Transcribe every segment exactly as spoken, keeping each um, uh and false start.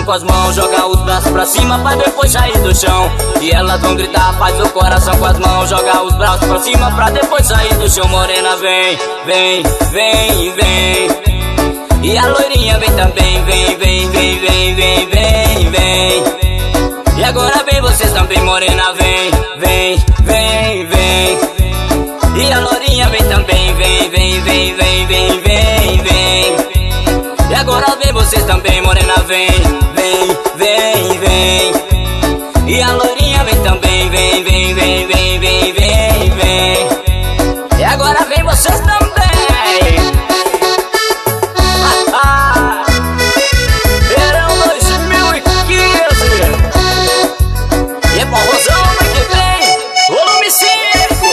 com as mãos, joga os braços pra cima pra depois sair do chão. E elas vão gritar, faz o coração com as mãos, joga os braços pra cima pra depois sair do chão. Morena vem, vem, vem, vem. E a loirinha vem também, vem, vem, vem, vem, vem, vem, vem. E agora vem vocês também, morena vem, vem, vem, vem. E a loirinha vem também, vem, vem, vem, vem, vem, vem, vem. E agora vem vocês também, morena vem, vem, vem, vem. E a loirinha vem também, vem, vem, vem, vem, vem, vem, vem. E agora vem vocês também. Verão dois mil e quinze. E é bom rosão ano que vem, volume cinco.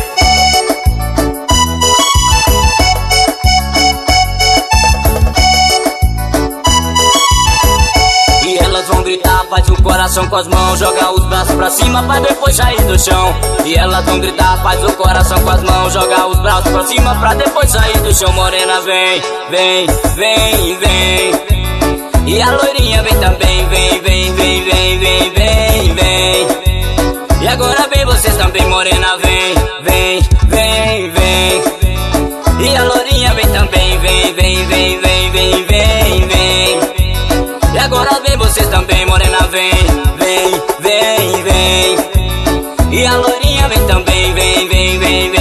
E elas vão gritar, faz o coração com as mãos, joga os braços pra cima pra depois sair do chão. E elas vão gritar, faz o coração com as mãos, joga os braços pra cima pra depois sair do chão. Morena vem, vem, vem, vem. E a loirinha vem também, vem, vem, vem, vem, vem, vem, vem. E agora vem vocês também, morena vem, vem, vem, vem. E a loirinha vem também, vem, vem, vem, vem, vem, vem, vem. E agora vem vocês também, morena vem, vem, vem, vem. E a loirinha vem também, vem, vem, vem, vem.